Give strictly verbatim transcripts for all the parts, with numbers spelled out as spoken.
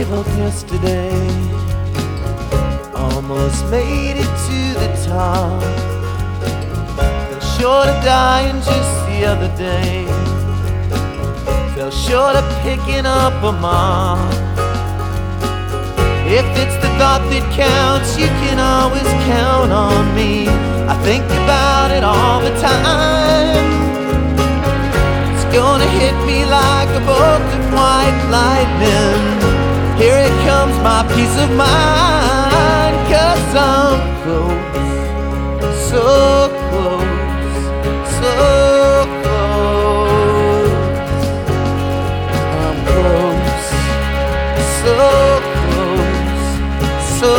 gave up yesterday, almost made it to the top. Fell short of dying just the other day, fell short of picking up a mop. If it's the thought that counts, you can always count on me. I think about it all the time. It's gonna hit me like a bolt of white lightning. Here it comes, my peace of mind. 'Cause I'm close, so close, so close. I'm close, so close, so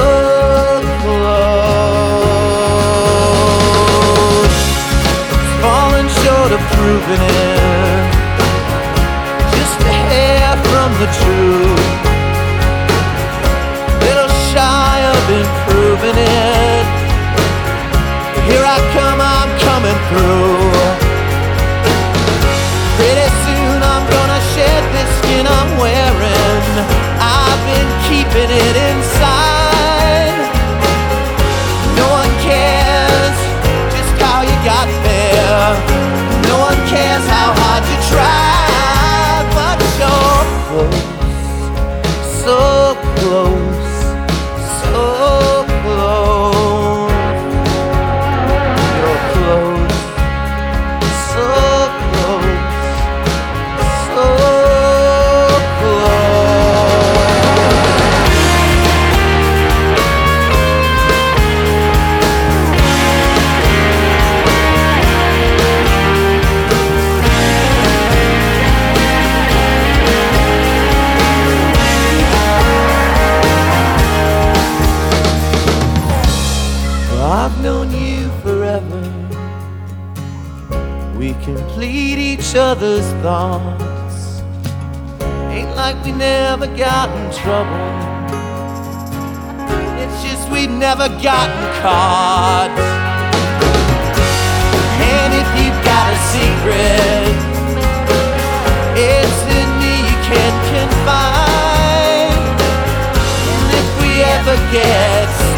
close. Falling short of proving it, just a hair from the truth. Little shy of improving it. Here I come, I'm coming through. Pretty soon I'm gonna shed this skin I'm wearing. I've been keeping it inside. No one cares just how you got there. No one cares how hard you tried. But you're close, so close, so close. You're close, so close, so I've known you forever. We complete each other's thoughts. Ain't like we never got in trouble. It's just we've never gotten caught. And if you've got a secret, it's in me you can't confide. And if we ever get